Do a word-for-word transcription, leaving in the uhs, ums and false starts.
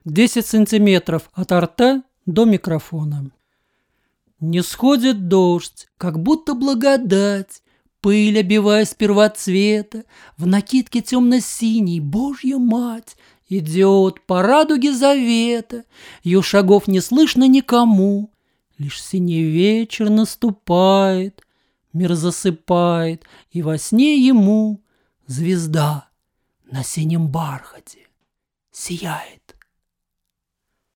десять сантиметров от рта до микрофона. Не сходит дождь, как будто благодать, пыль обивая с первоцвета, в накидке темно-синей, Божья мать, идет по радуге завета, ее шагов не слышно никому, лишь синий вечер наступает, мир засыпает, и во сне ему звезда на синем бархате сияет.